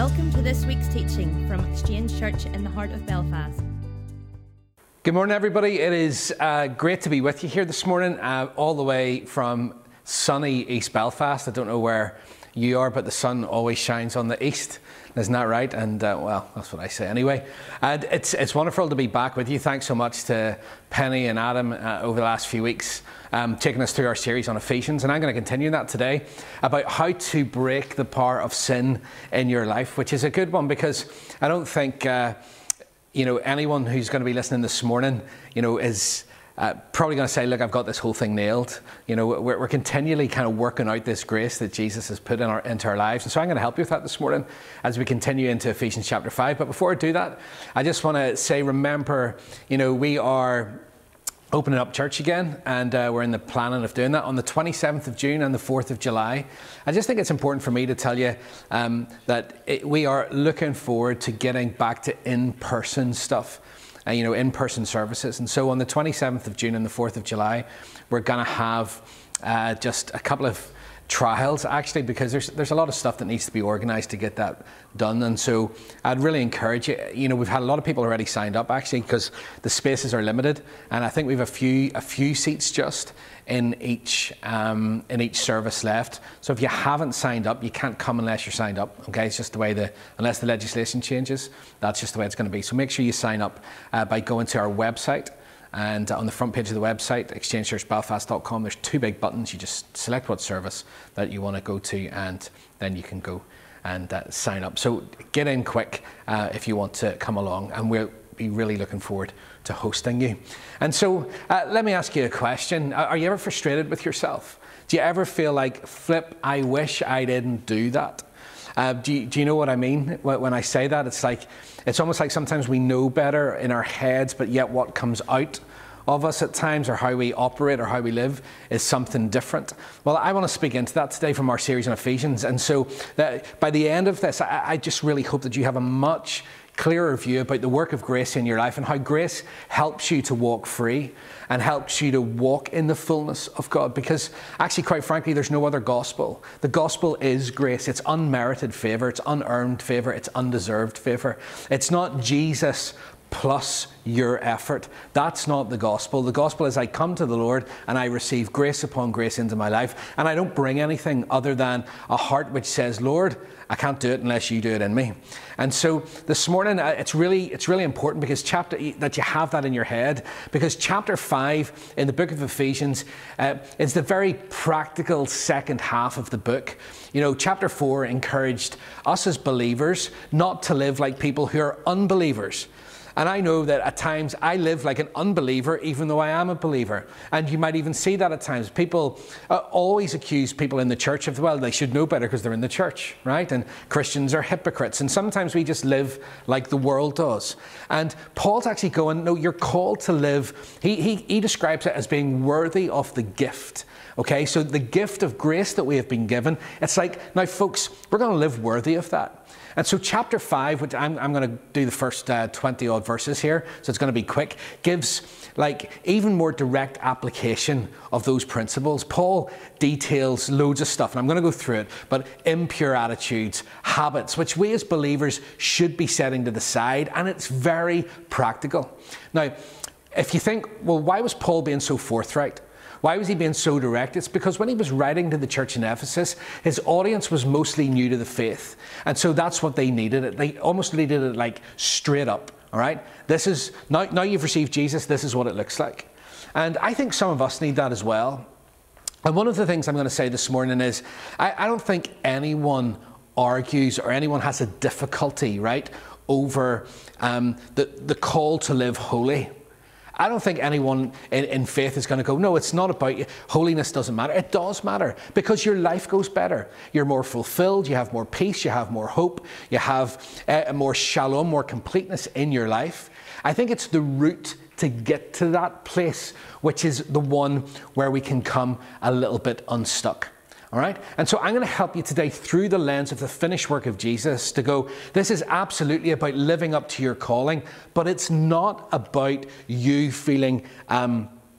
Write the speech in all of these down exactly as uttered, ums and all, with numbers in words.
Welcome to this week's teaching from Exchange Church in the heart of Belfast. Good morning, everybody. It is uh, great to be with you here this morning, uh, all the way from sunny East Belfast. I don't know where you are, but the sun always shines on the east. Isn't that right? And uh, well, that's what I say anyway. And it's it's wonderful to be back with you. Thanks so much to Penny and Adam uh, over the last few weeks, um, taking us through our series on Ephesians. And I'm going to continue that today about how to break the power of sin in your life, which is a good one because I don't think uh, you know anyone who's going to be listening this morning, you know, is. Uh, probably going to say, look, I've got this whole thing nailed. You know, we're, we're continually kind of working out this grace that Jesus has put in our, into our lives. And so I'm going to help you with that this morning as we continue into Ephesians chapter five. But before I do that, I just want to say, remember, you know, we are opening up church again, and uh, we're in the planning of doing that on the twenty-seventh of June and the fourth of July. I just think it's important for me to tell you um, that it, we are looking forward to getting back to in-person stuff. Uh, you know, in-person services. And so on the twenty-seventh of June and the fourth of July, we're going to have uh, just a couple of trials, actually, because there's there's a lot of stuff that needs to be organised to get that done. And so I'd really encourage you. You know, we've had a lot of people already signed up, actually, because the spaces are limited. And I think we've a few a few seats just in each um, in each service left. So if you haven't signed up, you can't come unless you're signed up. Okay, it's just the way the unless the legislation changes, that's just the way it's going to be. So make sure you sign up uh, by going to our website. And on the front page of the website, exchange church belfast dot com, there's two big buttons. You just select what service that you want to go to, and then you can go and uh, sign up. So get in quick uh, if you want to come along, and we'll be really looking forward to hosting you. And so uh, let me ask you a question. Are you ever frustrated with yourself? Do you ever feel like, flip, I wish I didn't do that? Uh, do, you, do you know what I mean when I say that? It's like, it's almost like sometimes we know better in our heads, but yet what comes out of us at times, or how we operate or how we live, is something different. Well, I want to speak into that today from our series on Ephesians. And so that by the end of this, I, I just really hope that you have a much clearer view about the work of grace in your life and how grace helps you to walk free and helps you to walk in the fullness of God. Because actually, quite frankly, there's no other gospel. The gospel is grace. It's unmerited favour. It's unearned favour. It's undeserved favour. It's not Jesus plus your effort. That's not the gospel. The gospel is I come to the Lord and I receive grace upon grace into my life, and I don't bring anything other than a heart which says, Lord, I can't do it unless you do it in me. And so this morning, it's really it's really important because chapter that you have that in your head, because chapter five in the book of Ephesians uh, is the very practical second half of the book. You know, chapter four encouraged us as believers not to live like people who are unbelievers. And I know that at times I live like an unbeliever, even though I am a believer. And you might even see that at times. People uh, always accuse people in the church of, well, they should know better because they're in the church, right? And Christians are hypocrites. And sometimes we just live like the world does. And Paul's actually going, no, you're called to live. He, he, he describes it as being worthy of the gift. Okay, so the gift of grace that we have been given, it's like, now folks, we're going to live worthy of that. And so chapter five, which I'm, I'm going to do the first uh, twenty odd verses here, so it's going to be quick, gives like even more direct application of those principles. Paul details loads of stuff, and I'm going to go through it, but impure attitudes, habits, which we as believers should be setting to the side, and it's very practical. Now, if you think, well, why was Paul being so forthright? Why was he being so direct? It's because when he was writing to the church in Ephesus, his audience was mostly new to the faith. And so that's what they needed. They almost needed it like straight up, all right? This is, now, now you've received Jesus, this is what it looks like. And I think some of us need that as well. And one of the things I'm going to say this morning is, I, I don't think anyone argues or anyone has a difficulty, right, over um, the, the call to live holy. I don't think anyone in, in faith is going to go, no, it's not about you. Holiness doesn't matter. It does matter because your life goes better. You're more fulfilled. You have more peace. You have more hope. You have uh, more shalom, more completeness in your life. I think it's the route to get to that place, which is the one where we can come a little bit unstuck. All right? And so I'm going to help you today through the lens of the finished work of Jesus to go, this is absolutely about living up to your calling, but it's not about you feeling um,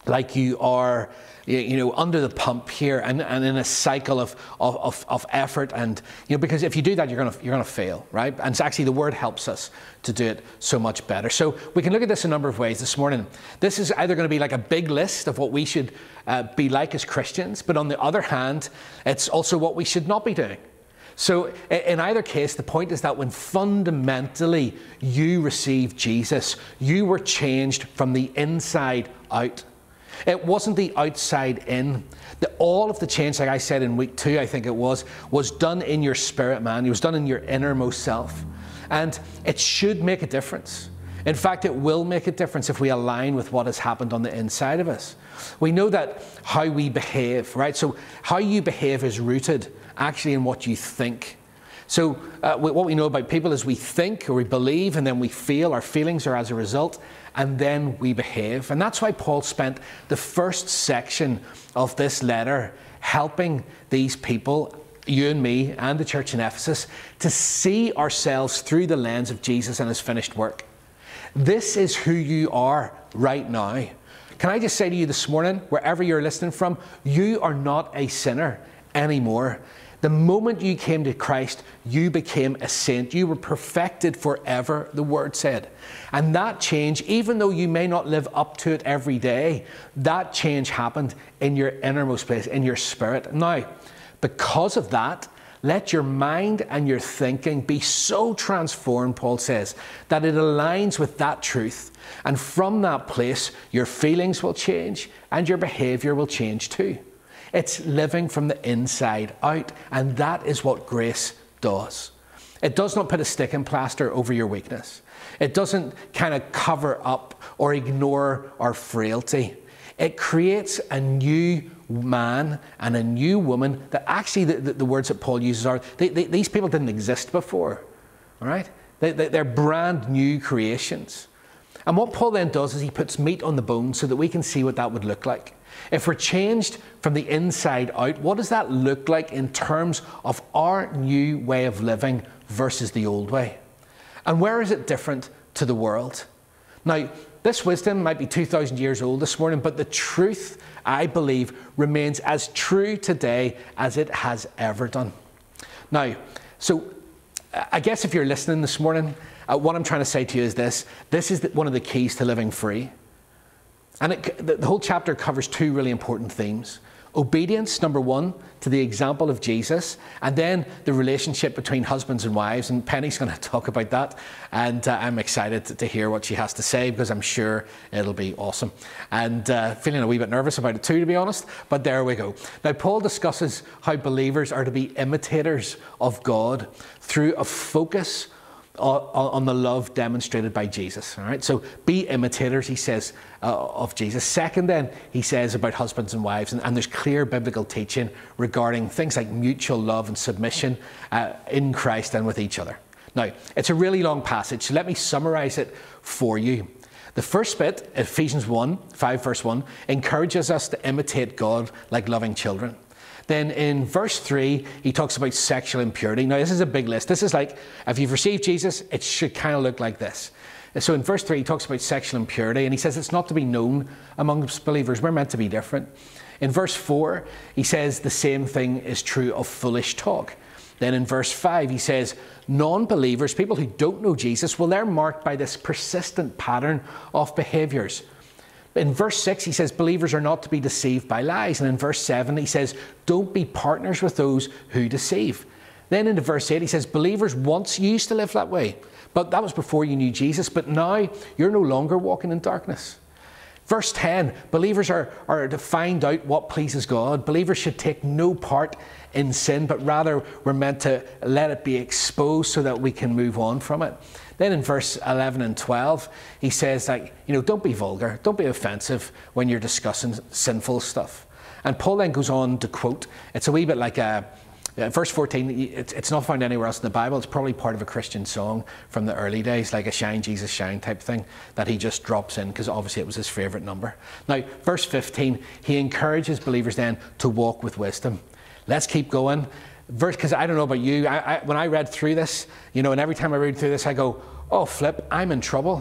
like you are, you know, under the pump here and, and in a cycle of, of, of effort. And, you know, because if you do that, you're going to, you're going to fail, right? And it's actually the word helps us to do it so much better. So we can look at this a number of ways this morning. This is either going to be like a big list of what we should uh, be like as Christians, but on the other hand, it's also what we should not be doing. So in either case, the point is that when fundamentally you received Jesus, you were changed from the inside out. It wasn't the outside in. The, all of the change, like I said in week two, I think it was, was done in your spirit, man. It was done in your innermost self. And it should make a difference. In fact, it will make a difference if we align with what has happened on the inside of us. We know that how we behave, right? So how you behave is rooted actually in what you think. So uh, what we know about people is we think or we believe and then we feel. Our feelings are as a result, and then we behave. And that's why Paul spent the first section of this letter helping these people, you and me and the church in Ephesus, to see ourselves through the lens of Jesus and his finished work. This is who you are right now. Can I just say to you this morning, wherever you're listening from, you are not a sinner anymore. The moment you came to Christ, you became a saint. You were perfected forever, the word said. And that change, even though you may not live up to it every day, that change happened in your innermost place, in your spirit. Now, because of that, let your mind and your thinking be so transformed, Paul says, that it aligns with that truth. And from that place, your feelings will change and your behavior will change too. It's living from the inside out, and that is what grace does. It does not put a sticking plaster over your weakness. It doesn't kind of cover up or ignore our frailty. It creates a new man and a new woman that actually the, the, the words that Paul uses are, they, they, these people didn't exist before, all right? They, they, they're brand new creations. And what Paul then does is he puts meat on the bone so that we can see what that would look like. If we're changed from the inside out, what does that look like in terms of our new way of living versus the old way? And where is it different to the world? Now, this wisdom might be two thousand years old this morning, but the truth, I believe, remains as true today as it has ever done. Now, so I guess if you're listening this morning, uh, what I'm trying to say to you is this. This is the, one of the keys to living free. And it, the, the whole chapter covers two really important themes. Obedience, number one, to the example of Jesus, and then the relationship between husbands and wives. And Penny's going to talk about that, and uh, I'm excited to, to hear what she has to say because I'm sure it'll be awesome. And uh, feeling a wee bit nervous about it too, to be honest, but there we go. Now, Paul discusses how believers are to be imitators of God through a focus on the love demonstrated by Jesus. All right, so be imitators, he says, uh, of Jesus. Second, then, he says about husbands and wives, and, and there's clear biblical teaching regarding things like mutual love and submission uh, in Christ and with each other. Now, it's a really long passage, so let me summarize it for you. The first bit, Ephesians one, five verse one, encourages us to imitate God like loving children. Then in verse three, he talks about sexual impurity. Now, this is a big list. This is like, if you've received Jesus, it should kind of look like this. So in verse three, he talks about sexual impurity, and he says it's not to be known amongst believers. We're meant to be different. In verse four, he says the same thing is true of foolish talk. Then in verse five, he says non-believers, people who don't know Jesus, well, they're marked by this persistent pattern of behaviors. In verse six, he says believers are not to be deceived by lies. And in verse seven, he says, don't be partners with those who deceive. Then in verse eight, he says believers once used to live that way, but that was before you knew Jesus. But now you're no longer walking in darkness. Verse ten, believers are, are to find out what pleases God. Believers should take no part in sin, but rather we're meant to let it be exposed so that we can move on from it. Then in verse eleven and twelve, he says, like, you know, don't be vulgar, don't be offensive when you're discussing sinful stuff. And Paul then goes on to quote, it's a wee bit like a, uh, verse fourteen, it's, it's not found anywhere else in the Bible. It's probably part of a Christian song from the early days, like a Shine Jesus Shine type thing that he just drops in because obviously it was his favourite number. Now, verse fifteen, he encourages believers then to walk with wisdom. Let's keep going. Verse, because I don't know about you, I, I, when I read through this, you know, and every time I read through this, I go, oh, flip, I'm in trouble.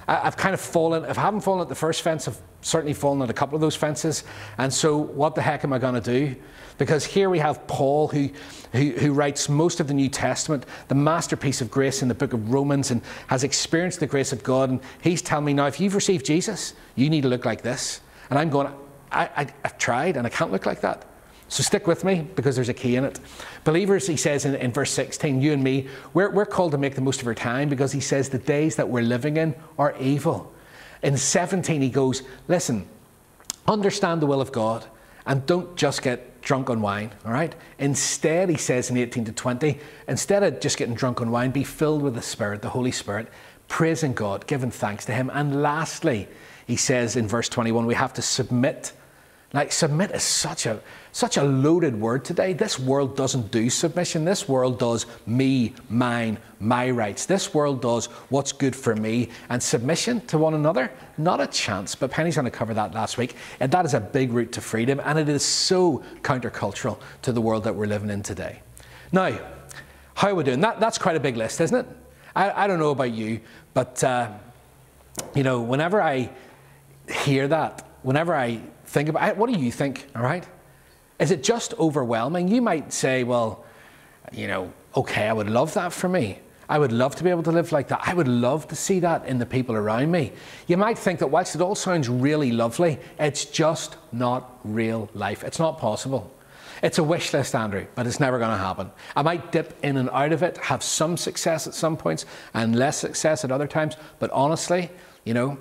I, I've kind of fallen, if I haven't fallen at the first fence, I've certainly fallen at a couple of those fences. And so what the heck am I going to do? Because here we have Paul, who, who, who writes most of the New Testament, the masterpiece of grace in the book of Romans, and has experienced the grace of God. And he's telling me, now, if you've received Jesus, you need to look like this. And I'm going, I, I, I've tried, and I can't look like that. So stick with me, because there's a key in it. Believers, he says in, in verse sixteen, you and me, we're, we're called to make the most of our time, because he says the days that we're living in are evil. In seventeen, he goes, listen, understand the will of God, and don't just get drunk on wine, all right? Instead, he says in eighteen to twenty, instead of just getting drunk on wine, be filled with the Spirit, the Holy Spirit, praising God, giving thanks to him. And lastly, he says in verse twenty-one, we have to submit. Like, submit is such a such a loaded word today. This world doesn't do submission. This world does me, mine, my rights. This world does what's good for me. And submission to one another, not a chance. But Penny's going to cover that last week. And that is a big route to freedom. And it is so countercultural to the world that we're living in today. Now, how are we doing? That, that's quite a big list, isn't it? I, I don't know about you, but, uh, you know, whenever I hear that, whenever I think about it, what do you think, all right? Is it just overwhelming? You might say, well, you know, okay, I would love that for me. I would love to be able to live like that. I would love to see that in the people around me. You might think that whilst it all sounds really lovely, it's just not real life. It's not possible. It's a wish list, Andrew, but it's never going to happen. I might dip in and out of it, have some success at some points and less success at other times. But honestly, you know,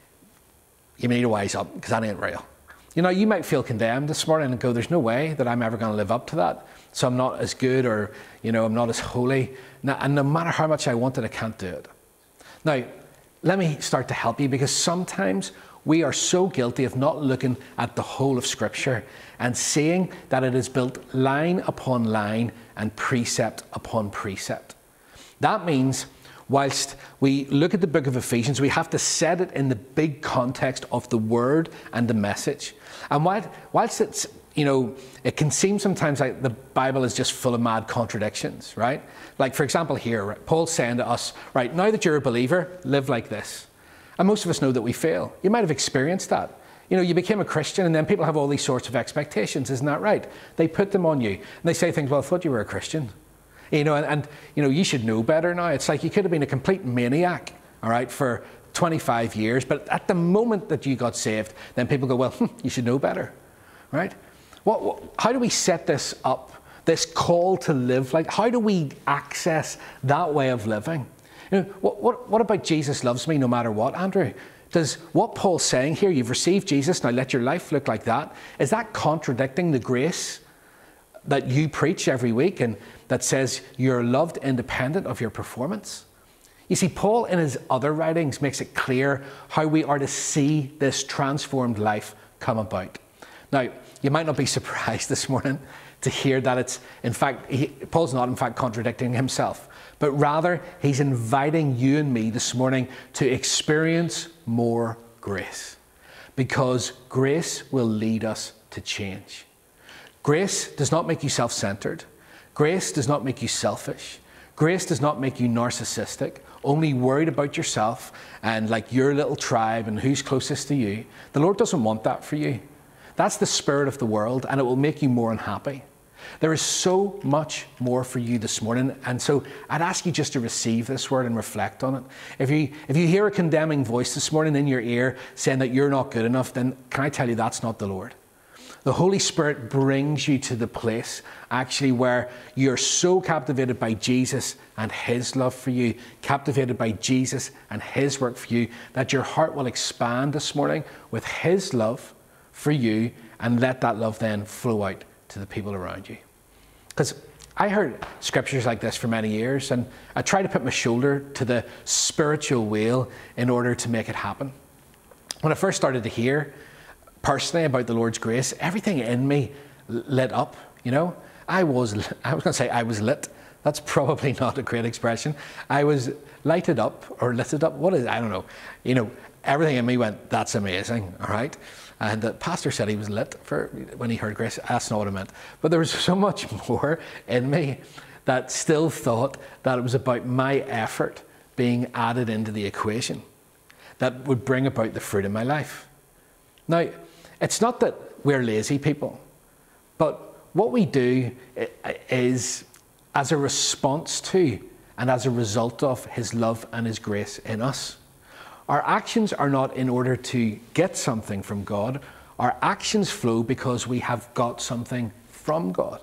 you need to wise up, because that ain't real. You know, you might feel condemned this morning and go, there's no way that I'm ever going to live up to that. So I'm not as good, or, you know, I'm not as holy. And no matter how much I want it, I can't do it. Now, let me start to help you, because sometimes we are so guilty of not looking at the whole of Scripture and seeing that it is built line upon line and precept upon precept. That means, whilst we look at the book of Ephesians, we have to set it in the big context of the word and the message. And whilst it's, you know, it can seem sometimes like the Bible is just full of mad contradictions, right? Like, for example, here, Paul's saying to us, right, now that you're a believer, live like this. And most of us know that we fail. You might have experienced that. You know, you became a Christian, and then people have all these sorts of expectations, isn't that right? They put them on you, and they say things, well, I thought you were a Christian. You know, and, and, you know, you should know better now. It's like you could have been a complete maniac, all right, for twenty-five years. But at the moment that you got saved, then people go, well, hmm, you should know better, right? What, what, how do we set this up, this call to live? Like, how do we access that way of living? You know, what, what, what about Jesus loves me no matter what, Andrew? Does what Paul's saying here, you've received Jesus, now let your life look like that, is that contradicting the grace that you preach every week and that says you're loved independent of your performance? You see, Paul in his other writings makes it clear how we are to see this transformed life come about. Now, you might not be surprised this morning to hear that it's, in fact, he, Paul's not in fact contradicting himself, but rather he's inviting you and me this morning to experience more grace, because grace will lead us to change. Grace does not make you self-centered. Grace does not make you selfish. Grace does not make you narcissistic, only worried about yourself and like your little tribe and who's closest to you. The Lord doesn't want that for you. That's the spirit of the world, and it will make you more unhappy. There is so much more for you this morning, and so I'd ask you just to receive this word and reflect on it. If you, if you hear a condemning voice this morning in your ear saying that you're not good enough, then can I tell you that's not the Lord. The Holy Spirit brings you to the place actually where you're so captivated by Jesus and His love for you, captivated by Jesus and His work for you, that your heart will expand this morning with His love for you, and let that love then flow out to the people around you. Because I heard scriptures like this for many years, and I tried to put my shoulder to the spiritual wheel in order to make it happen. When I first started to hear personally about the Lord's grace, everything in me lit up, you know. I was, I was going to say I was lit. That's probably not a great expression. I was lighted up, or lit it up. What is it? I don't know. You know, everything in me went, that's amazing, all right? And the pastor said he was lit for when he heard grace. That's not what I meant. But there was so much more in me that still thought that it was about my effort being added into the equation. that would bring about the fruit in my life. Now, it's not that we're lazy people, but what we do is as a response to and as a result of his love and his grace in us. Our actions are not in order to get something from God. Our actions flow because we have got something from God.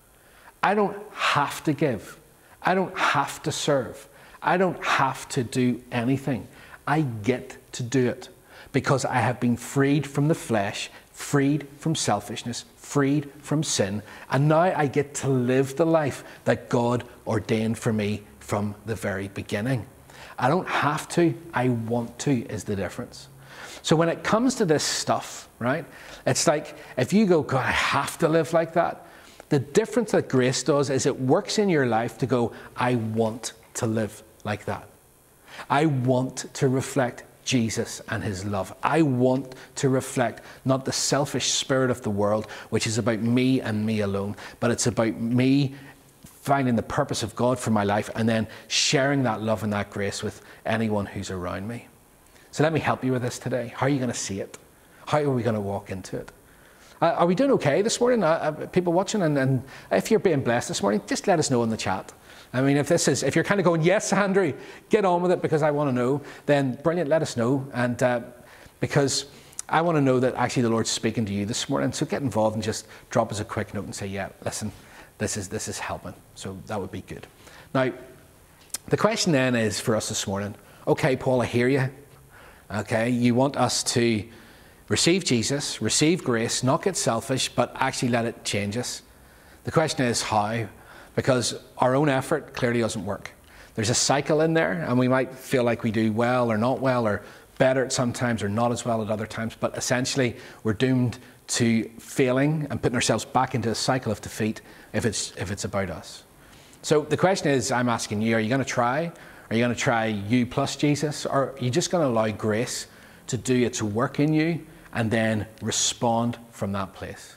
I don't have to give. I don't have to serve. I don't have to do anything. I get to do it because I have been freed from the flesh, freed from selfishness, freed from sin, and now I get to live the life that God ordained for me from the very beginning. I don't have to, I want to is the difference. So when it comes to this stuff, right, it's like if you go, God, I have to live like that, the difference that grace does is it works in your life to go, I want to live like that. I want to reflect Jesus and his love. I want to reflect not the selfish spirit of the world, which is about me and me alone, but it's about me finding the purpose of God for my life and then sharing that love and that grace with anyone who's around me. So let me help you with this today. How are you going to see it? How are we going to walk into it? Uh, are we doing okay this morning? Uh, uh, people watching, and, and if you're being blessed this morning, just let us know in the chat. I mean, if this is, if you're kind of going, yes, Andrew, get on with it because I want to know, then brilliant, let us know. And uh, because I want to know that actually the Lord's speaking to you this morning. So get involved and just drop us a quick note and say, yeah, listen, this is, this is helping. So that would be good. Now, the question then is for us this morning, okay, Paul, I hear you. Okay, you want us to receive Jesus, receive grace, not get selfish, but actually let it change us. The question is how? Because our own effort clearly doesn't work. There's a cycle in there, and we might feel like we do well or not well, or better at some times or not as well at other times, but essentially we're doomed to failing and putting ourselves back into a cycle of defeat if it's, if it's about us. So the question is, I'm asking you, are you going to try? Are you going to try you plus Jesus? Or are you just going to allow grace to do its work in you and then respond from that place?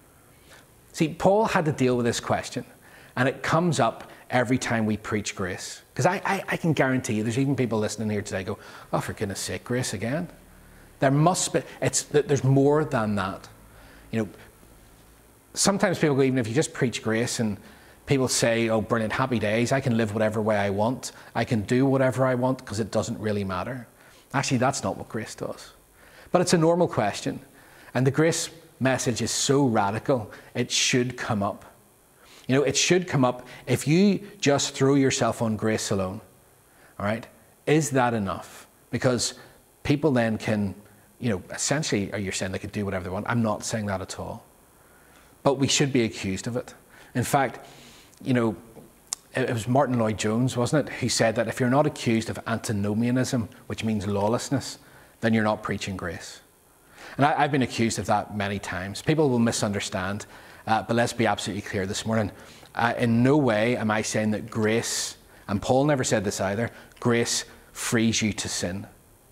See, Paul had to deal with this question, and it comes up every time we preach grace. Because I, I, I can guarantee you, there's even people listening here today go, oh, for goodness sake, grace again? There must be, it's, there's more than that. You know, sometimes people go, even if you just preach grace and people say, oh, brilliant, happy days, I can live whatever way I want. I can do whatever I want because it doesn't really matter. Actually, that's not what grace does. But it's a normal question. And the grace message is so radical, it should come up. You know, it should come up if you just throw yourself on grace alone. All right? Is that enough? Because people then can, you know, essentially, are you saying they could do whatever they want? I'm not saying that at all. But we should be accused of it. In fact, you know, it was Martin Lloyd-Jones, wasn't it, who said that if you're not accused of antinomianism, which means lawlessness, then you're not preaching grace. And I, I've been accused of that many times. People will misunderstand, uh, but let's be absolutely clear this morning. Uh, in no way am I saying that grace, and Paul never said this either, grace frees you to sin.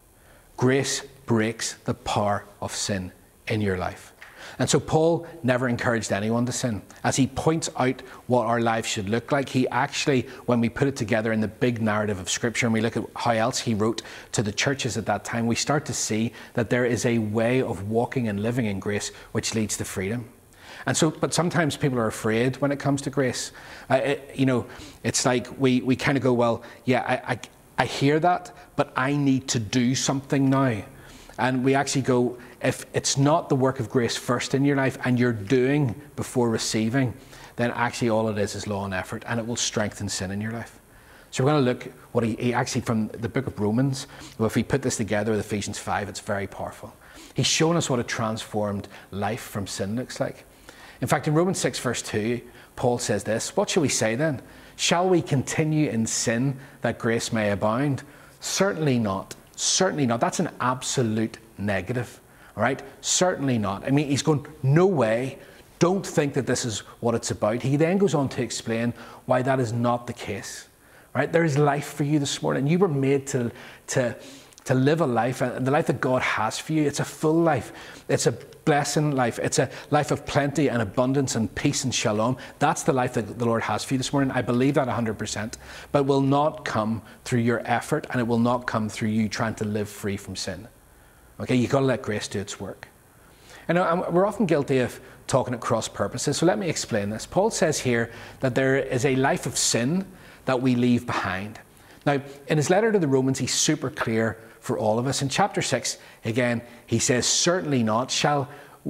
Grace breaks the power of sin in your life. And so Paul never encouraged anyone to sin. As he points out what our lives should look like, he actually, when we put it together in the big narrative of Scripture and we look at how else he wrote to the churches at that time, we start to see that there is a way of walking and living in grace which leads to freedom. And so, but sometimes people are afraid when it comes to grace. Uh, it, you know, it's like we, we kind of go, well, yeah, I, I, I hear that, but I need to do something now. And we actually go, if it's not the work of grace first in your life and you're doing before receiving, then actually all it is is law and effort, and it will strengthen sin in your life. So we're going to look what he, he actually from the book of Romans. Well, if we put this together with Ephesians five, it's very powerful. He's shown us what a transformed life from sin looks like. In fact, in Romans six verse two, Paul says this, what shall we say then? Shall we continue in sin that grace may abound? Certainly not. Certainly not. That's an absolute negative. All right? Certainly not. I mean, he's going, no way. Don't think that this is what it's about. He then goes on to explain why that is not the case. Right? There is life for you this morning. You were made to, to, to to live a life, and the life that God has for you, it's a full life. It's a blessing life. It's a life of plenty and abundance and peace and shalom. That's the life that the Lord has for you this morning. I believe that one hundred percent. But it will not come through your effort, and it will not come through you trying to live free from sin. Okay, you've got to let grace do its work. And we're often guilty of talking at cross purposes, so let me explain this. Paul says here that there is a life of sin that we leave behind. Now, in his letter to the Romans, he's super clear for all of us. In chapter six, again, he says, certainly not shall,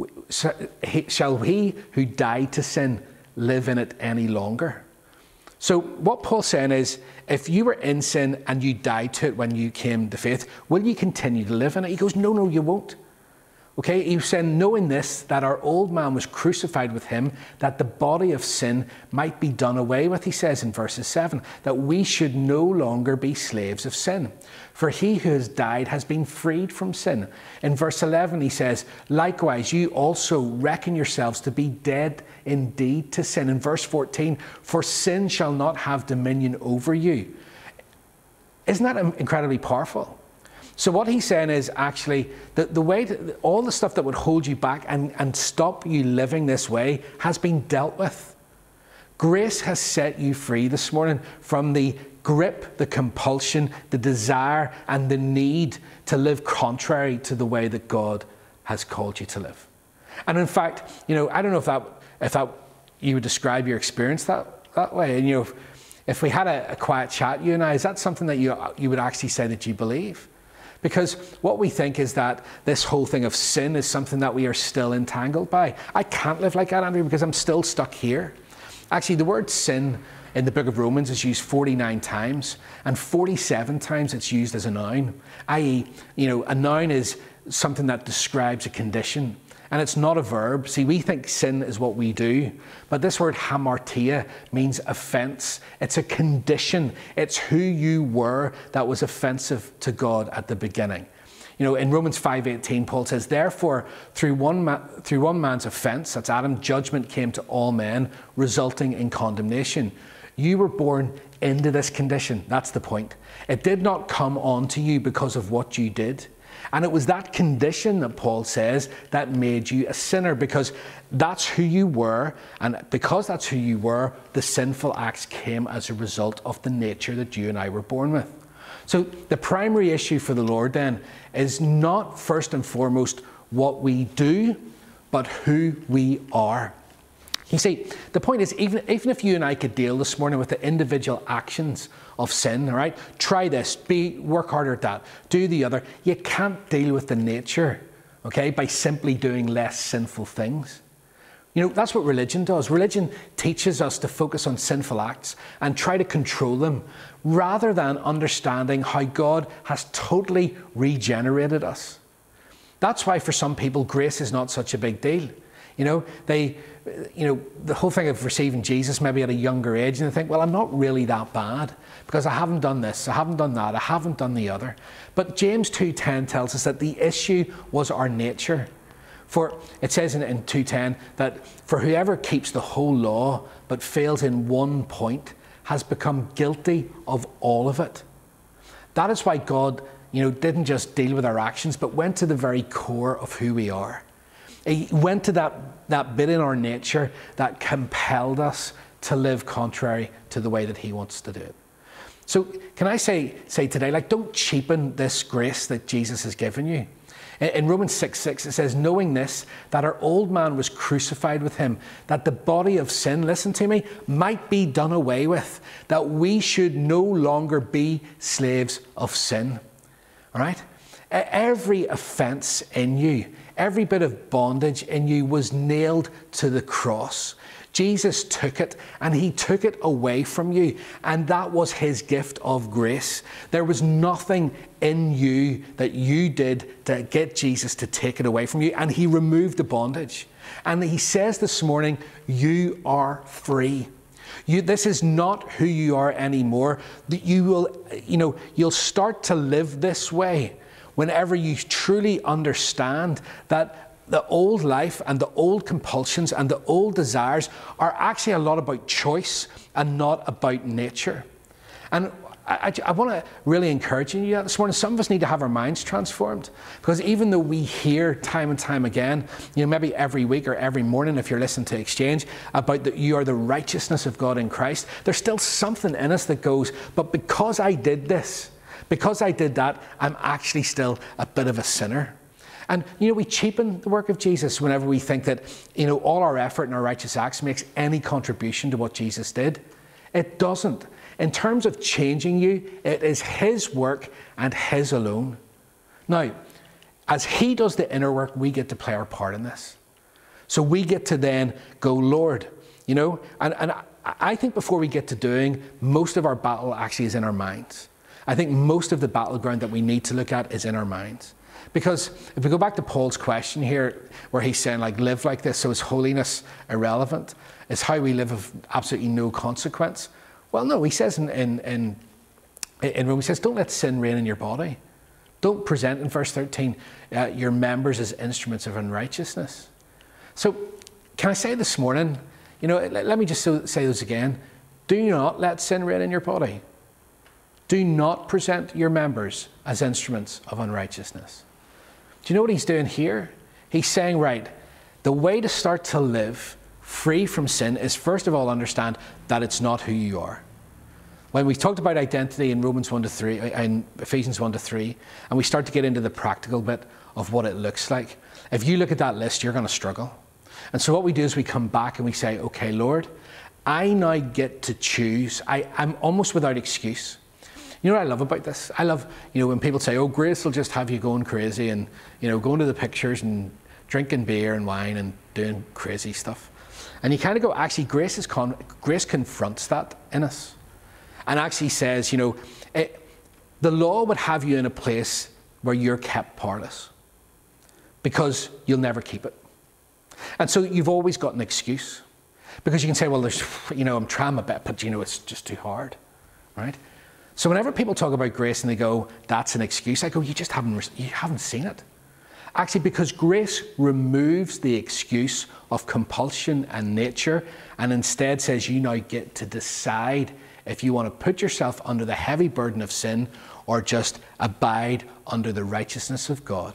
shall he who died to sin live in it any longer. So what Paul's saying is, if you were in sin and you died to it when you came to faith, will you continue to live in it? He goes, no, no, you won't. Okay, he was saying, knowing this, that our old man was crucified with him, that the body of sin might be done away with, he says in verses seven, that we should no longer be slaves of sin. For he who has died has been freed from sin. In verse eleven, he says, likewise, you also reckon yourselves to be dead indeed to sin. In verse fourteen, for sin shall not have dominion over you. Isn't that incredibly powerful? So what he's saying is actually that the way, to, all the stuff that would hold you back and, and stop you living this way has been dealt with. Grace has set you free this morning from the grip, the compulsion, the desire, and the need to live contrary to the way that God has called you to live. And in fact, you know, I don't know if that, if that you would describe your experience that, that way. And you know, if, if we had a, a quiet chat, you and I, is that something that you, you would actually say that you believe? Because what we think is that this whole thing of sin is something that we are still entangled by. I can't live like that, Andrew, because I'm still stuck here. Actually, the word sin in the book of Romans is used forty-nine times, and forty-seven times it's used as a noun, that is, you know, a noun is something that describes a condition, and it's not a verb. See, we think sin is what we do, but this word hamartia means offense. It's a condition. It's who you were that was offensive to God at the beginning. You know, in Romans five eighteen, Paul says, therefore, through one, ma- through one man's offense, that's Adam, judgment came to all men, resulting in condemnation. You were born into this condition. That's the point. It did not come on to you because of what you did. And it was that condition that Paul says that made you a sinner, because that's who you were. And because that's who you were, the sinful acts came as a result of the nature that you and I were born with. So the primary issue for the Lord then is not first and foremost what we do, but who we are. You see, the point is, even, even if you and I could deal this morning with the individual actions of sin, all right? Try this, be, work harder at that, do the other. You can't deal with the nature, okay, by simply doing less sinful things. You know, that's what religion does. Religion teaches us to focus on sinful acts and try to control them, rather than understanding how God has totally regenerated us. That's why for some people, grace is not such a big deal. You know, they, you know, the whole thing of receiving Jesus maybe at a younger age, and they think, well, I'm not really that bad because I haven't done this, I haven't done that, I haven't done the other. But James two ten tells us that the issue was our nature. For it says in, in two ten that for whoever keeps the whole law but fails in one point has become guilty of all of it. That is why God, you know, didn't just deal with our actions, but went to the very core of who we are. He went to that, that bit in our nature that compelled us to live contrary to the way that he wants to do it. So can I say, say today, like, don't cheapen this grace that Jesus has given you. In, in Romans six six, it says, knowing this, that our old man was crucified with him, that the body of sin, listen to me, might be done away with, that we should no longer be slaves of sin. All right? Every offense in you, every bit of bondage in you was nailed to the cross. Jesus took it, and he took it away from you, and that was his gift of grace. There was nothing in you that you did to get Jesus to take it away from you, and he removed the bondage. And he says this morning, you are free. You, this is not who you are anymore. You will, you know, you'll start to live this way whenever you truly understand that the old life and the old compulsions and the old desires are actually a lot about choice and not about nature. And I, I, I want to really encourage you this morning. Some of us need to have our minds transformed, because even though we hear time and time again, you know, maybe every week or every morning if you're listening to Exchange, about that you are the righteousness of God in Christ, there's still something in us that goes, but because I did this, because I did that, I'm actually still a bit of a sinner. And, you know, we cheapen the work of Jesus whenever we think that, you know, all our effort and our righteous acts makes any contribution to what Jesus did. It doesn't. In terms of changing you, it is his work and his alone. Now, as he does the inner work, we get to play our part in this. So we get to then go, Lord, you know, and, and I think before we get to doing, most of our battle actually is in our minds. I think most of the battleground that we need to look at is in our minds. Because if we go back to Paul's question here, where he's saying, like, live like this, so is holiness irrelevant? Is how we live of absolutely no consequence? Well, no, he says in, in, in, in Romans, he says, don't let sin reign in your body. Don't present, in verse thirteen, uh, your members as instruments of unrighteousness. So, can I say this morning, you know, let, let me just so, say this again. Do not let sin reign in your body. Do not present your members as instruments of unrighteousness. Do you know what he's doing here? He's saying, right, the way to start to live free from sin is first of all understand that it's not who you are. When we talked about identity in Romans one to three, in Ephesians one to three, and we start to get into the practical bit of what it looks like, if you look at that list, you're going to struggle. And so what we do is we come back and we say, okay, Lord, I now get to choose. I, I'm almost without excuse. You know what I love about this? I love, you know, when people say, oh, grace will just have you going crazy and, you know, going to the pictures and drinking beer and wine and doing crazy stuff. And you kind of go, actually, grace is con- grace confronts that in us. And actually says, you know, it, the law would have you in a place where you're kept powerless because you'll never keep it. And so you've always got an excuse, because you can say, well, there's, you know, I'm trying my best, but, you know, it's just too hard, right? So whenever people talk about grace and they go, that's an excuse, I go, you just haven't, you haven't seen it. Actually, because grace removes the excuse of compulsion and nature and instead says you now get to decide if you want to put yourself under the heavy burden of sin or just abide under the righteousness of God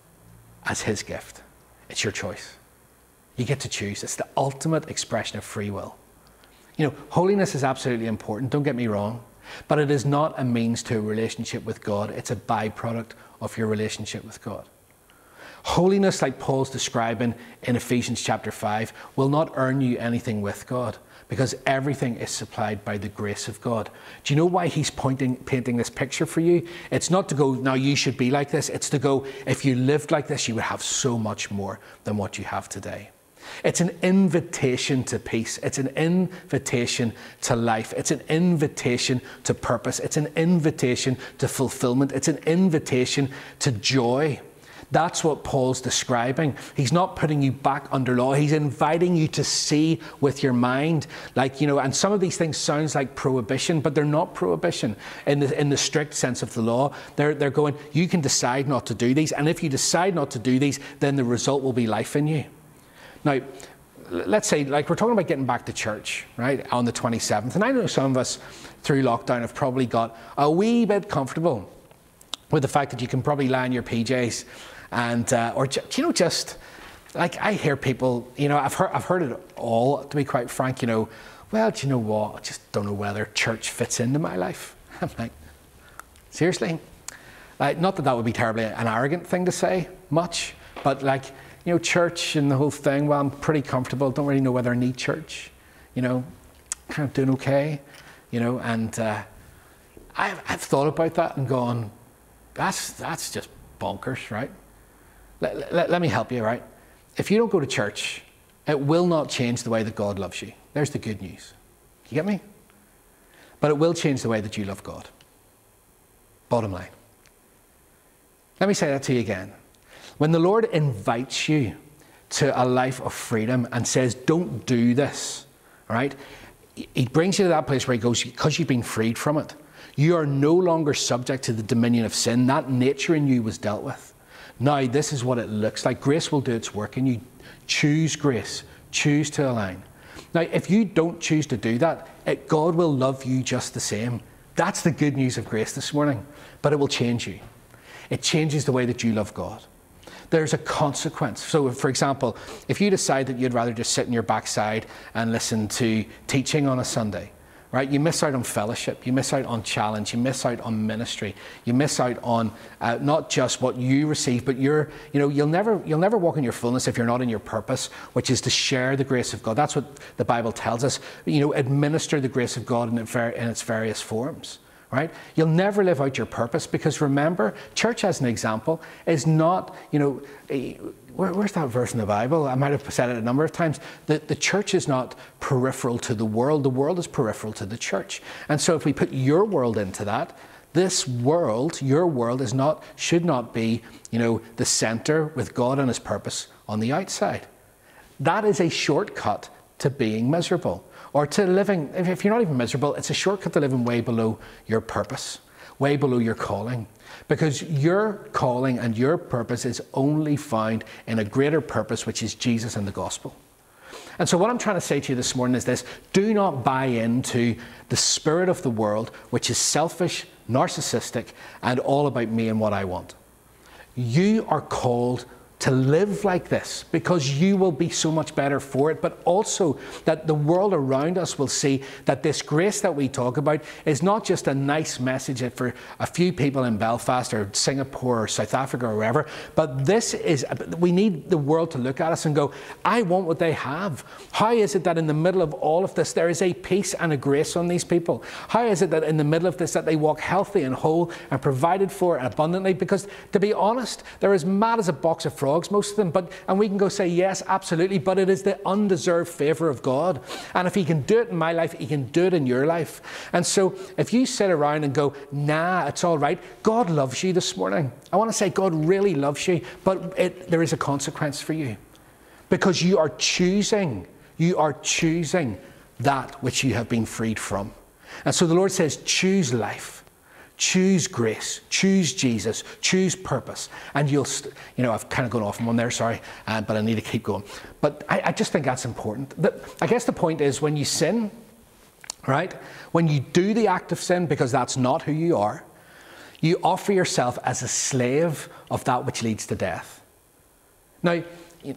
as his gift. It's your choice. You get to choose. It's the ultimate expression of free will. You know, holiness is absolutely important, don't get me wrong, but it is not a means to a relationship with God. It's a byproduct of your relationship with God. Holiness, like Paul's describing in Ephesians chapter five, will not earn you anything with God, because everything is supplied by the grace of God. Do you know why he's pointing, painting this picture for you? It's not to go, now you should be like this. It's to go, if you lived like this, you would have so much more than what you have today. It's an invitation to peace. It's an invitation to life. It's an invitation to purpose. It's an invitation to fulfillment. It's an invitation to joy. That's what Paul's describing. He's not putting you back under law. He's inviting you to see with your mind. Like, you know, and some of these things sounds like prohibition, but they're not prohibition in the, in the strict sense of the law. They're, they're going, you can decide not to do these. And if you decide not to do these, then the result will be life in you. Now, let's say, like, we're talking about getting back to church, right, on the twenty-seventh. And I know some of us through lockdown have probably got a wee bit comfortable with the fact that you can probably lie in your P Js and, uh, or, you know, just, like, I hear people, you know, I've heard, I've heard it all, to be quite frank, you know, well, do you know what, I just don't know whether church fits into my life. I'm like, seriously? Like, not that that would be terribly an arrogant thing to say, much, but like, you know, church and the whole thing, well, I'm pretty comfortable, don't really know whether I need church, you know, kind of doing okay, you know, and uh, I've, I've thought about that and gone, that's, that's just bonkers, right? Let, let, let me help you, right? If you don't go to church, it will not change the way that God loves you. There's the good news. You get me? But it will change the way that you love God. Bottom line. Let me say that to you again. When the Lord invites you to a life of freedom and says, don't do this, right? He brings you to that place where he goes, because you've been freed from it. You are no longer subject to the dominion of sin. That nature in you was dealt with. Now, this is what it looks like. Grace will do its work in you. Choose grace. Choose to align. Now, if you don't choose to do that, it, God will love you just the same. That's the good news of grace this morning. But it will change you. It changes the way that you love God. There's a consequence. So, for example, if you decide that you'd rather just sit in your backside and listen to teaching on a Sunday, right? You miss out on fellowship, you miss out on challenge, you miss out on ministry, you miss out on uh, not just what you receive, but you're, you know, you'll never, you'll never walk in your fullness if you're not in your purpose, which is to share the grace of God. That's what the Bible tells us. You know, administer the grace of God in, it, in its various forms. Right? You'll never live out your purpose, because remember, church as an example is not, you know, a, where, where's that verse in the Bible? I might have said it a number of times. The, the church is not peripheral to the world. The world is peripheral to the church. And so if we put your world into that, this world, your world, is not, should not be, you know, the center with God and his purpose on the outside. That is a shortcut to being miserable. Or to living, if you're not even miserable, it's a shortcut to living way below your purpose, way below your calling. Because your calling and your purpose is only found in a greater purpose, which is Jesus and the gospel. And so what I'm trying to say to you this morning is this: do not buy into the spirit of the world, which is selfish, narcissistic, and all about me and what I want. You are called to live like this, because you will be so much better for it, but also that the world around us will see that this grace that we talk about is not just a nice message for a few people in Belfast or Singapore or South Africa or wherever, but this is, we need the world to look at us and go, I want what they have. How is it that in the middle of all of this, there is a peace and a grace on these people? How is it that in the middle of this, that they walk healthy and whole and provided for abundantly? Because to be honest, they're as mad as a box of frogs, most of them, but and we can go say yes, absolutely, but it is the undeserved favor of God. And if he can do it in my life, he can do it in your life. And so if you sit around and go, nah, it's all right, God loves you this morning. I want to say God really loves you, but it, there is a consequence for you, because you are choosing, you are choosing that which you have been freed from. And so the Lord says, choose life. Choose grace, choose Jesus, choose purpose. And you'll, st- you know, I've kind of gone off on one there, sorry, uh, but I need to keep going. But I, I just think that's important. The, I guess the point is, when you sin, right, when you do the act of sin, because that's not who you are, you offer yourself as a slave of that which leads to death. Now, and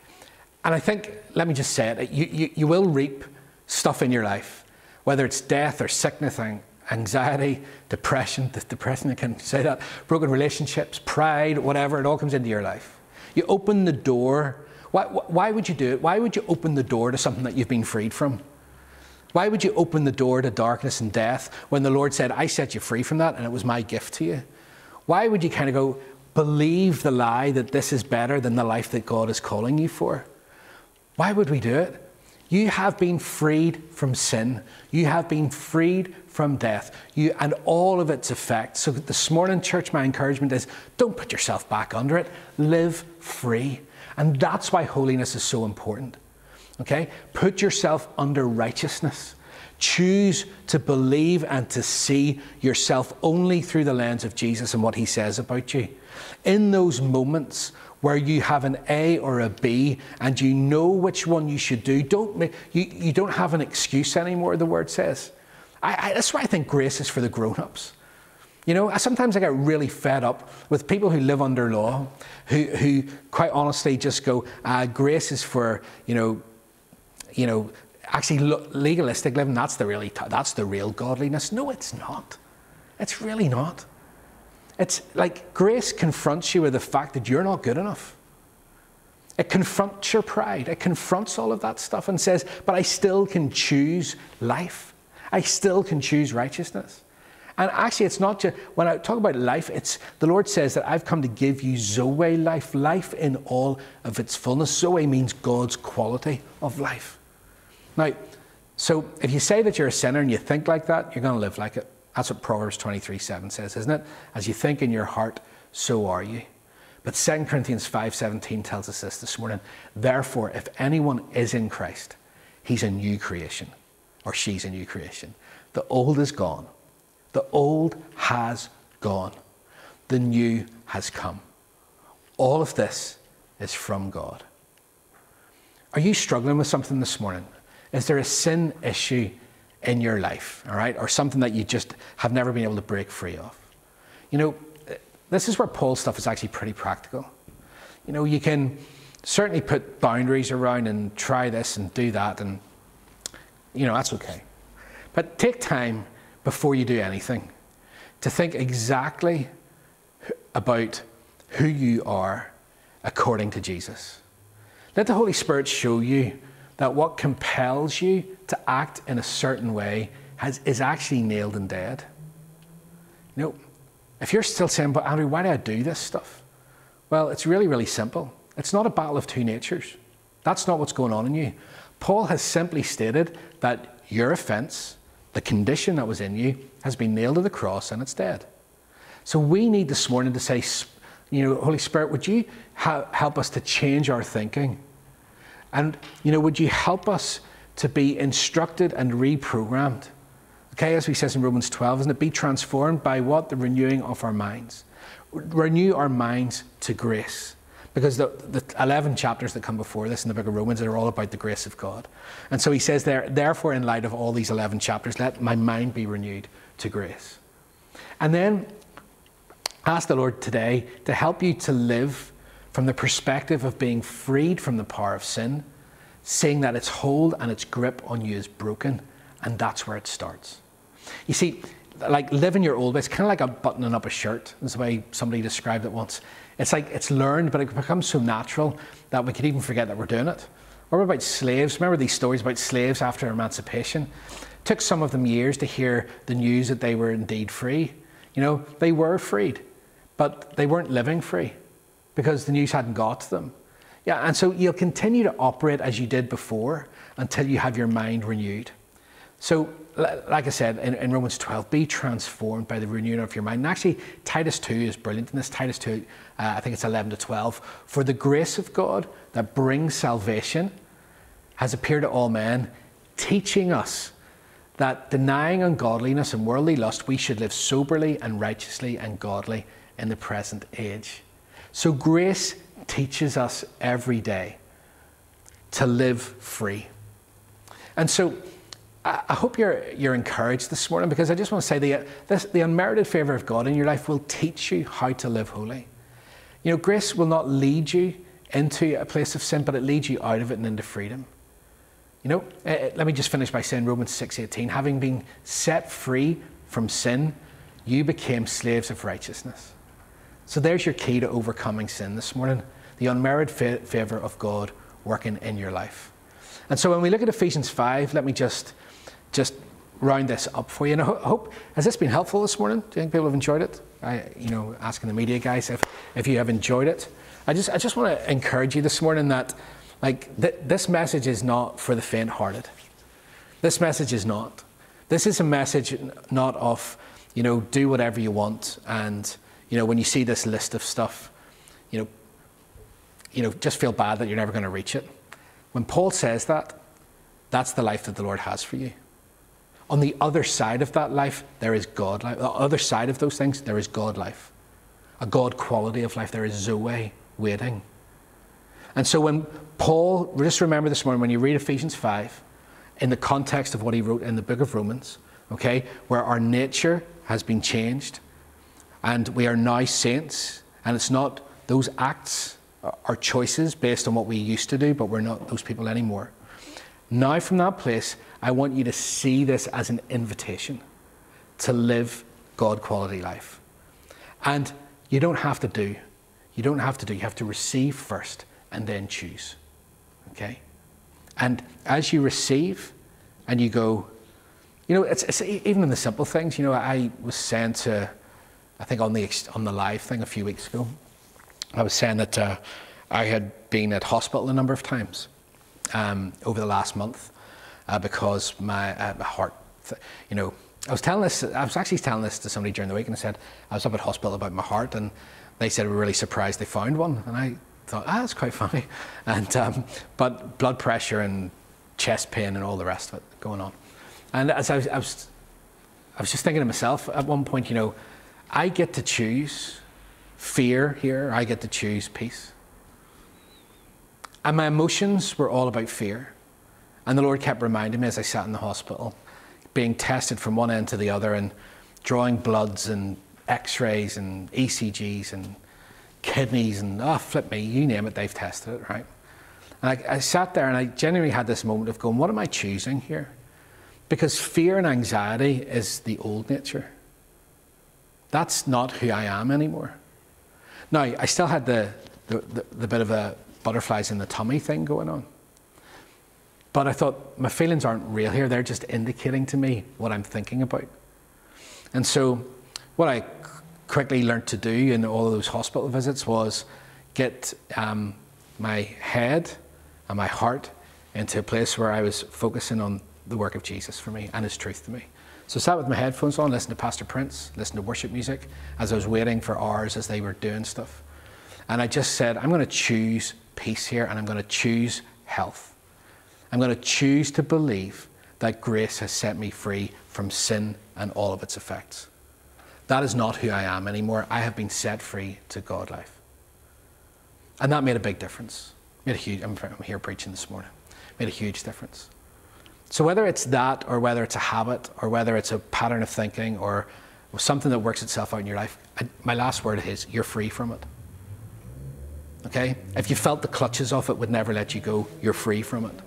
I think, let me just say it, you, you, you will reap stuff in your life, whether it's death or sickness, anxiety, depression, depression, I can say that, broken relationships, pride, whatever, it all comes into your life. You open the door. Why, why would you do it? Why would you open the door to something that you've been freed from? Why would you open the door to darkness and death when the Lord said, I set you free from that and it was my gift to you? Why would you kind of go, believe the lie that this is better than the life that God is calling you for? Why would we do it? You have been freed from sin. You have been freed from death. You and all of its effects. So this morning, church, my encouragement is, don't put yourself back under it. Live free. And that's why holiness is so important. Okay? Put yourself under righteousness. Choose to believe and to see yourself only through the lens of Jesus and what he says about you. In those moments where you have an A or a B and you know which one you should do, don't make, you, you don't have an excuse anymore, the word says. I, I, that's why I think grace is for the grown-ups. You know, I, sometimes I get really fed up with people who live under law, who, who quite honestly just go, uh, grace is for, you know, you know, actually legalistic living, that's the really, that's the real godliness. No, it's not. It's really not. It's like grace confronts you with the fact that you're not good enough. It confronts your pride. It confronts all of that stuff and says, but I still can choose life. I still can choose righteousness. And actually, it's not just, when I talk about life, it's the Lord says that I've come to give you Zoe life, life in all of its fullness. Zoe means God's quality of life. Now, so if you say that you're a sinner and you think like that, you're going to live like it. That's what Proverbs twenty-three seven says, isn't it? As you think in your heart, so are you. But Second Corinthians five seventeen tells us this this morning. Therefore, if anyone is in Christ, he's a new creation, or she's a new creation. The old is gone. The old has gone. The new has come. All of this is from God. Are you struggling with something this morning? Is there a sin issue in your life, all right? Or something that you just have never been able to break free of. You know, this is where Paul's stuff is actually pretty practical. You know, you can certainly put boundaries around and try this and do that, and, you know, that's okay. But take time before you do anything to think exactly about who you are according to Jesus. Let the Holy Spirit show you that what compels you to act in a certain way has, is actually nailed and dead. You know, if you're still saying, but Andrew, why do I do this stuff? Well, it's really, really simple. It's not a battle of two natures. That's not what's going on in you. Paul has simply stated that your offense, the condition that was in you, has been nailed to the cross and it's dead. So we need this morning to say, you know, Holy Spirit, would you ha- help us to change our thinking? And, you know, would you help us to be instructed and reprogrammed? Okay, as he says in Romans twelve, isn't it? Be transformed by what? The renewing of our minds. Renew our minds to grace. Because the, the eleven chapters that come before this in the book of Romans are all about the grace of God. And so he says there, therefore, in light of all these eleven chapters, let my mind be renewed to grace. And then ask the Lord today to help you to live from the perspective of being freed from the power of sin, seeing that its hold and its grip on you is broken, and that's where it starts. You see, like living your old way, it's kind of like a buttoning up a shirt. That's the way somebody described it once. It's like it's learned, but it becomes so natural that we could even forget that we're doing it. Or about slaves. Remember these stories about slaves after emancipation? It took some of them years to hear the news that they were indeed free. You know, they were freed, but they weren't living free because the news hadn't got to them. Yeah, and so you'll continue to operate as you did before until you have your mind renewed. So, like I said, in, in Romans twelve, be transformed by the renewing of your mind. And actually, Titus two is brilliant in this. Titus two, uh, I think it's eleven to twelve. For the grace of God that brings salvation has appeared to all men, teaching us that denying ungodliness and worldly lust, we should live soberly and righteously and godly in the present age. So grace teaches us every day to live free. And so I hope you're you're encouraged this morning, because I just want to say the, this, the unmerited favour of God in your life will teach you how to live holy. You know, grace will not lead you into a place of sin, but it leads you out of it and into freedom. You know, uh, let me just finish by saying Romans six eighteen, having been set free from sin, you became slaves of righteousness. So there's your key to overcoming sin this morning, the unmerited fa- favour of God working in your life. And so when we look at Ephesians five, let me just just round this up for you. And I ho- hope, has this been helpful this morning? Do you think people have enjoyed it? I, you know, asking the media guys if, if you have enjoyed it. I just I just want to encourage you this morning that, like, th- this message is not for the faint-hearted. This message is not. This is a message not of, you know, do whatever you want, and, you know, when you see this list of stuff, you know, you know, just feel bad that you're never going to reach it. When Paul says that, that's the life that the Lord has for you. On the other side of that life, there is God life. On the other side of those things, there is God life. A God quality of life. There is Zoe waiting. And so when Paul, just remember this morning, when you read Ephesians five, in the context of what he wrote in the book of Romans, okay, where our nature has been changed, and we are now saints, and it's not those acts or choices based on what we used to do, but we're not those people anymore. Now from that place, I want you to see this as an invitation to live God quality life. And you don't have to do, you don't have to do, you have to receive first and then choose, okay? And as you receive and you go, you know, it's, it's even in the simple things. You know, I was saying to, I think on the on the live thing a few weeks ago, I was saying that uh, I had been at hospital a number of times um, over the last month uh, because my, uh, my heart, you know, I was telling this, I was actually telling this to somebody during the week, and I said, I was up at hospital about my heart, and they said, we're really surprised they found one. And I thought, ah, that's quite funny. And um, but blood pressure and chest pain and all the rest of it going on. And as I was, I was, I was just thinking to myself at one point, you know, I get to choose fear here, I get to choose peace. And my emotions were all about fear. And the Lord kept reminding me as I sat in the hospital, being tested from one end to the other and drawing bloods and x-rays and E C Gs and kidneys and, oh, flip me, you name it, they've tested it, right? And I, I sat there and I genuinely had this moment of going, what am I choosing here? Because fear and anxiety is the old nature. That's not who I am anymore. Now, I still had the, the, the, the bit of a butterflies in the tummy thing going on. But I thought, my feelings aren't real here. They're just indicating to me what I'm thinking about. And so what I quickly learned to do in all of those hospital visits was get um, my head and my heart into a place where I was focusing on the work of Jesus for me and his truth to me. So I sat with my headphones on, listened to Pastor Prince, listened to worship music as I was waiting for hours as they were doing stuff. And I just said, I'm going to choose peace here, and I'm going to choose health. I'm going to choose to believe that grace has set me free from sin and all of its effects. That is not who I am anymore. I have been set free to God life. And that made a big difference. Made a huge, I'm here preaching this morning. Made a huge difference. So whether it's that, or whether it's a habit, or whether it's a pattern of thinking, or something that works itself out in your life, I, my last word is, you're free from it. Okay? If you felt the clutches of it would never let you go, you're free from it.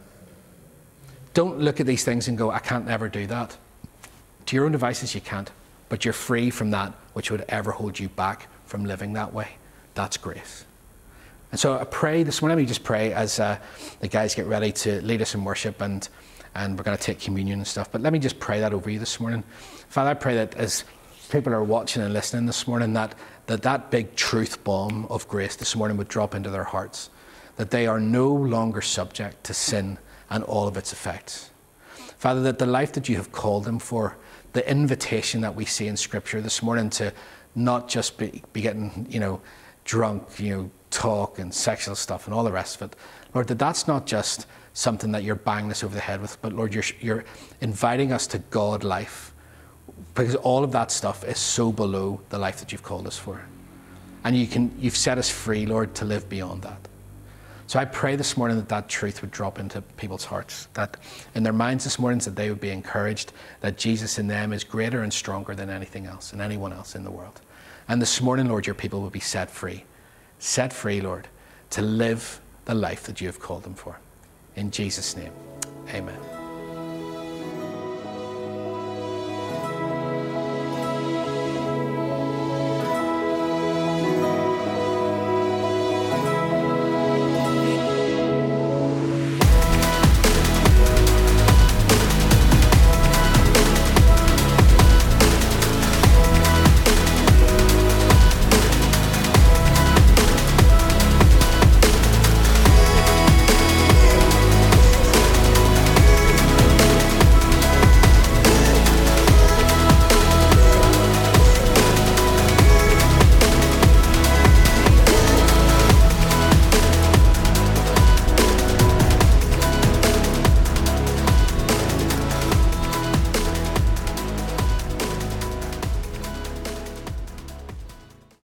Don't look at these things and go, I can't never do that. To your own devices, you can't, but you're free from that which would ever hold you back from living that way. That's grace. And so I pray this morning, let me just pray as uh, the guys get ready to lead us in worship, and, and we're going to take communion and stuff. But let me just pray that over you this morning. Father, I pray that as people are watching and listening this morning, that that, that big truth bomb of grace this morning would drop into their hearts, that they are no longer subject to sin and all of its effects. Father, that the life that you have called them for, the invitation that we see in Scripture this morning to not just be, be getting, you know, drunk, you know, talk and sexual stuff and all the rest of it. Lord, that that's not just something that you're banging us over the head with, but Lord, you're, you're inviting us to God life, because all of that stuff is so below the life that you've called us for. And you can, you've set us free, Lord, to live beyond that. So I pray this morning that that truth would drop into people's hearts, that in their minds this morning that they would be encouraged that Jesus in them is greater and stronger than anything else and anyone else in the world. And this morning, Lord, your people will be set free. Set free, Lord, to live the life that you have called them for. In Jesus' name, amen.